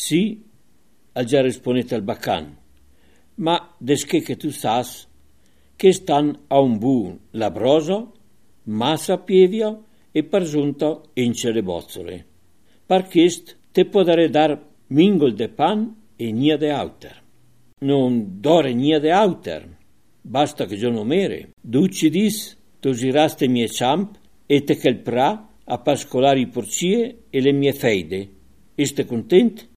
Sì, ha già risponete al baccan, ma desché che tu sas che stan a un bu labroso, massa pievio e pargiunto ince le bozzole. Parchist te podere dar mingol de pan e nia de auter. Non dore nia de auter, basta che io non mere. Duci dis, tu giraste mie ciamp e te che il pra a pascolare i porcie e le mie feide. Este content?